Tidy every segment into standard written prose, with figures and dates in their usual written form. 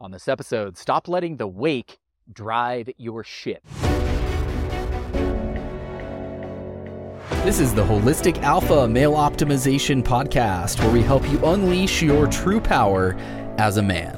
On this episode, stop letting the wake drive your ship. This is the Holistic Alpha Male Optimization Podcast, where we help you unleash your true power as a man.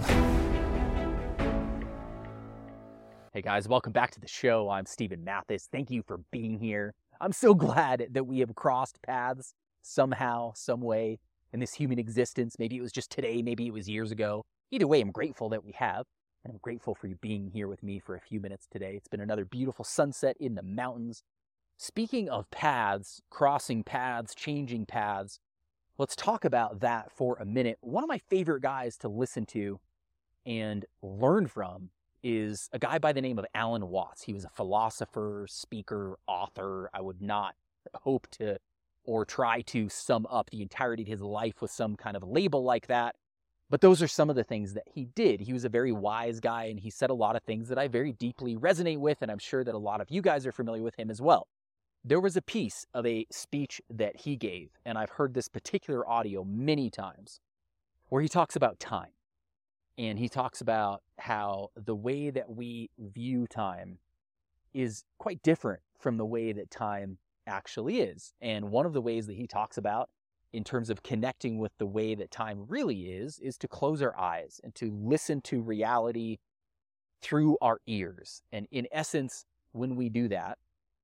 Hey guys, welcome back to the show. I'm Stephen Mathis. Thank you for being here. I'm so glad that we have crossed paths somehow, some way in this human existence. Maybe it was just today, maybe it was years ago. Either way, I'm grateful that we have, and I'm grateful for you being here with me for a few minutes today. It's been another beautiful sunset in the mountains. Speaking of paths, crossing paths, changing paths, let's talk about that for a minute. One of my favorite guys to listen to and learn from is a guy by the name of Alan Watts. He was a philosopher, speaker, author. I would not hope to or try to sum up the entirety of his life with some kind of label like that. But those are some of the things that he did. He was a very wise guy, and he said a lot of things that I very deeply resonate with, and I'm sure that a lot of you guys are familiar with him as well. There was a piece of a speech that he gave, and I've heard this particular audio many times, where he talks about time. And he talks about how the way that we view time is quite different from the way that time actually is. And one of the ways that he talks about in terms of connecting with the way that time really is to close our eyes and to listen to reality through our ears. And in essence, when we do that,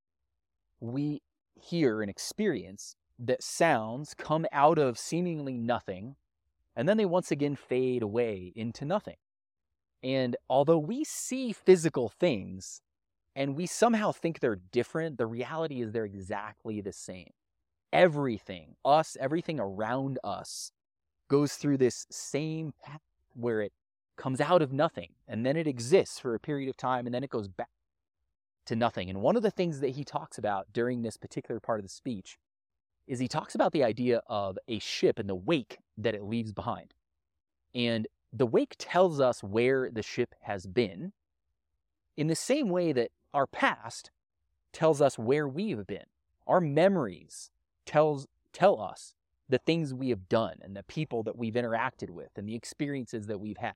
we hear and experience that sounds come out of seemingly nothing, and then they once again fade away into nothing. And although we see physical things and we somehow think they're different, the reality is they're exactly the same. Everything around us goes through this same path where it comes out of nothing, and then it exists for a period of time, and then it goes back to nothing. And one of the things that he talks about during this particular part of the speech is he talks about the idea of a ship and the wake that it leaves behind. And the wake tells us where the ship has been in the same way that our past tells us where we've been. Our memories tell us the things we have done and the people that we've interacted with and the experiences that we've had.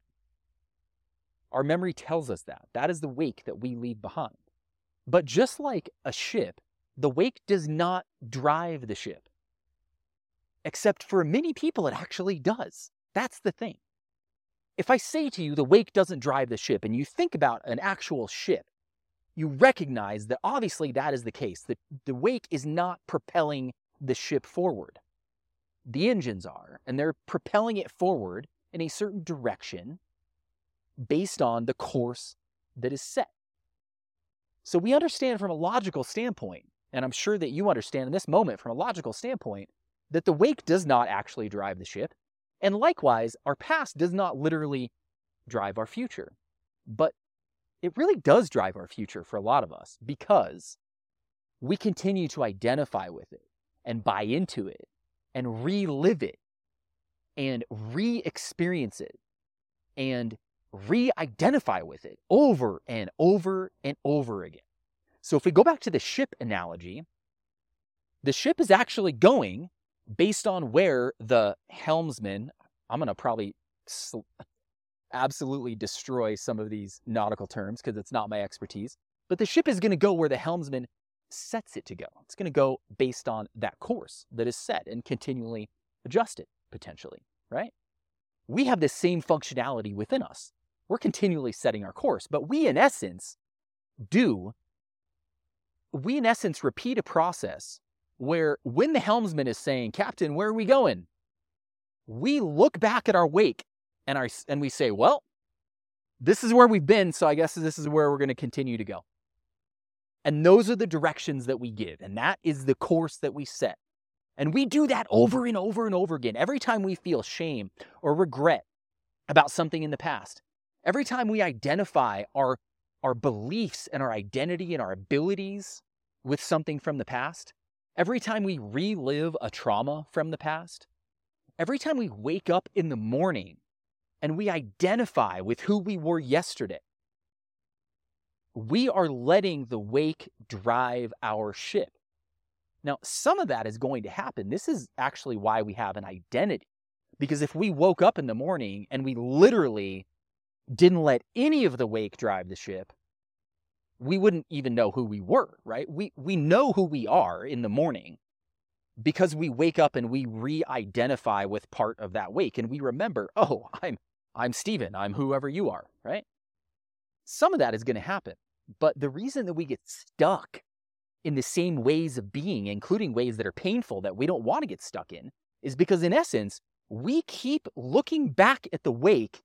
Our memory tells us that. That is the wake that we leave behind. But just like a ship, the wake does not drive the ship. Except for many people, it actually does. That's the thing. If I say to you the wake doesn't drive the ship, and you think about an actual ship, you recognize that obviously that is the case. That the wake is not propelling the ship forward. The engines are, and they're propelling it forward in a certain direction based on the course that is set. So we understand from a logical standpoint, and I'm sure that you understand in this moment from a logical standpoint, that the wake does not actually drive the ship. And likewise, our past does not literally drive our future. But it really does drive our future for a lot of us because we continue to identify with it and buy into it and relive it and re-experience it and re-identify with it over and over and over again. So if we go back to the ship analogy, the ship is actually going based on where the helmsman, I'm going to probably absolutely destroy some of these nautical terms because it's not my expertise, but the ship is going to go where the helmsman sets it to go. It's going to go based on that course that is set and continually adjusted, potentially, right? We have this same functionality within us. We're continually setting our course, but we in essence repeat a process where when the helmsman is saying, "Captain, where are we going?" we look back at our wake and we say, well, this is where we've been, so I guess this is where we're going to continue to go. And those are the directions that we give, and that is the course that we set. And we do that over and over and over again. Every time we feel shame or regret about something in the past, every time we identify our beliefs and our identity and our abilities with something from the past, every time we relive a trauma from the past, every time we wake up in the morning and we identify with who we were yesterday, we are letting the wake drive our ship. Now, some of that is going to happen. This is actually why we have an identity. Because if we woke up in the morning and we literally didn't let any of the wake drive the ship, we wouldn't even know who we were, right? We know who we are in the morning because we wake up and we re-identify with part of that wake. And we remember, oh, I'm Stephen. I'm whoever you are, right? Some of that is going to happen. But the reason that we get stuck in the same ways of being, including ways that are painful that we don't want to get stuck in, is because in essence, we keep looking back at the wake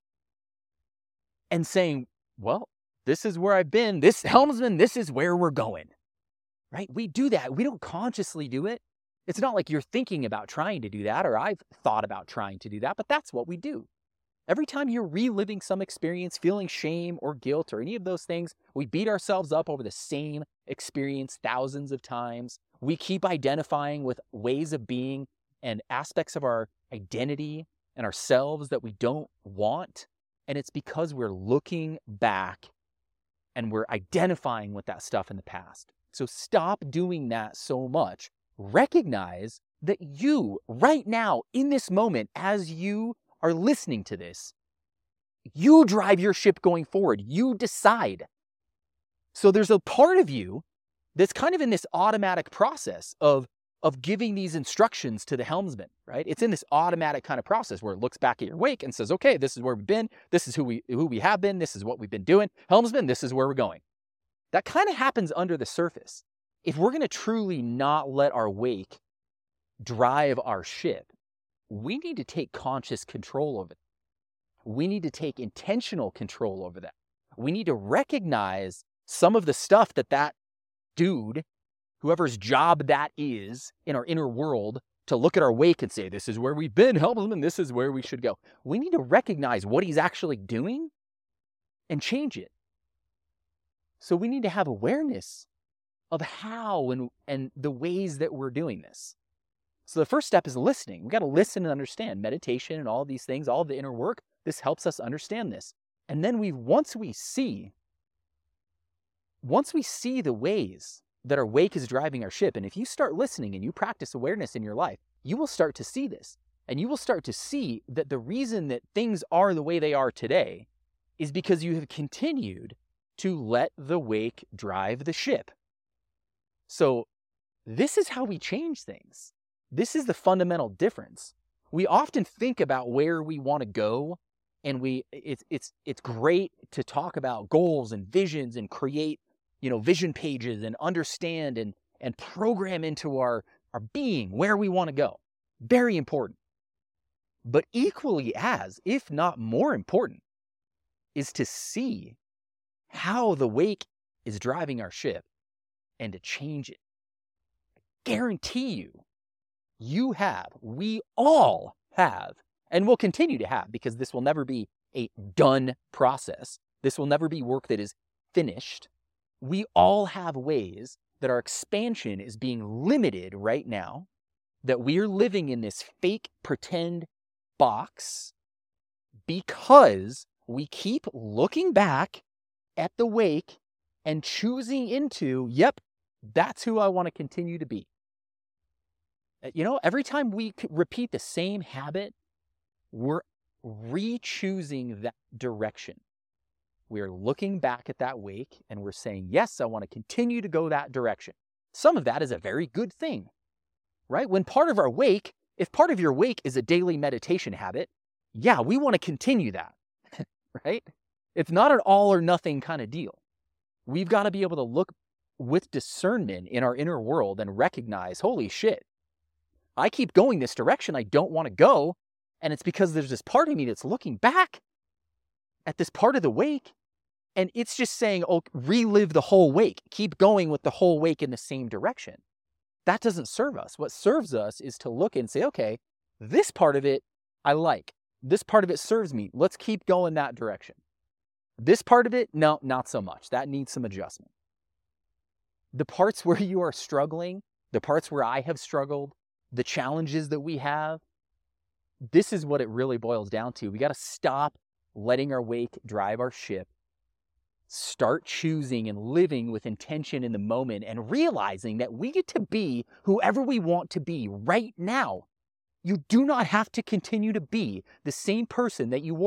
and saying, well, this is where I've been. This helmsman, this is where we're going, right? We do that. We don't consciously do it. It's not like you're thinking about trying to do that, or I've thought about trying to do that, but that's what we do. Every time you're reliving some experience, feeling shame or guilt or any of those things, we beat ourselves up over the same experience thousands of times. We keep identifying with ways of being and aspects of our identity and ourselves that we don't want. And it's because we're looking back and we're identifying with that stuff in the past. So stop doing that so much. Recognize that you, right now, in this moment, as you are listening to this, you drive your ship going forward. You decide. So there's a part of you that's kind of in this automatic process of giving these instructions to the helmsman, right? It's in this automatic kind of process where it looks back at your wake and says, okay, this is where we've been. This is who we have been. This is what we've been doing. Helmsman, this is where we're going. That kind of happens under the surface. If we're going to truly not let our wake drive our ship, we need to take conscious control over it. We need to take intentional control over that. We need to recognize some of the stuff that dude, whoever's job that is in our inner world, to look at our wake and say, this is where we've been, helmsman, this is where we should go. We need to recognize what he's actually doing and change it. So we need to have awareness of how and the ways that we're doing this. So the first step is listening. We got to listen and understand. Meditation and all these things, all the inner work, this helps us understand this. And then once we see the ways that our wake is driving our ship, and if you start listening and you practice awareness in your life, you will start to see this. And you will start to see that the reason that things are the way they are today is because you have continued to let the wake drive the ship. So this is how we change things. This is the fundamental difference. We often think about where we want to go, and it's great to talk about goals and visions and create, vision pages and understand and program into our being where we want to go. Very important. But equally as, if not more important, is to see how the wake is driving our ship and to change it. I guarantee we all have, and will continue to have, because this will never be a done process. This will never be work that is finished. We all have ways that our expansion is being limited right now, that we are living in this fake pretend box because we keep looking back at the wake and choosing into, yep, that's who I want to continue to be. Every time we repeat the same habit, we're re-choosing that direction. We're looking back at that wake and we're saying, yes, I want to continue to go that direction. Some of that is a very good thing, right? If part of your wake is a daily meditation habit, yeah, we want to continue that, right? It's not an all or nothing kind of deal. We've got to be able to look with discernment in our inner world and recognize, holy shit, I keep going this direction I don't want to go, and it's because there's this part of me that's looking back at this part of the wake, and it's just saying, oh, relive the whole wake. Keep going with the whole wake in the same direction. That doesn't serve us. What serves us is to look and say, okay, this part of it I like. This part of it serves me. Let's keep going that direction. This part of it, no, not so much. That needs some adjustment. The parts where you are struggling, the parts where I have struggled, the challenges that we have, this is what it really boils down to. We got to stop letting our wake drive our ship, start choosing and living with intention in the moment, and realizing that we get to be whoever we want to be right now. You do not have to continue to be the same person that you were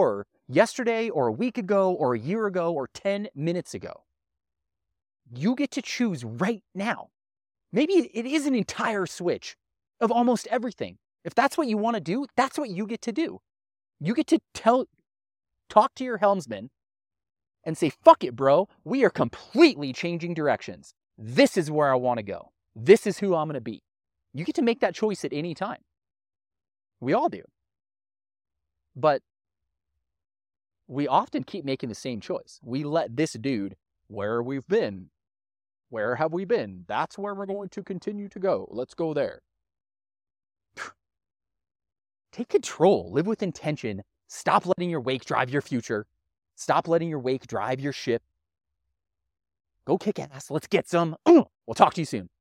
yesterday or a week ago or a year ago or 10 minutes ago. You get to choose right now. Maybe it is an entire switch of almost everything. If that's what you want to do, that's what you get to do. You get to talk to your helmsman and say, fuck it, bro. We are completely changing directions. This is where I want to go. This is who I'm going to be. You get to make that choice at any time. We all do. But we often keep making the same choice. We let this dude, where we've been, where have we been? That's where we're going to continue to go. Let's go there. Take control. Live with intention. Stop letting your wake drive your future. Stop letting your wake drive your ship. Go kick ass. Let's get some. We'll talk to you soon.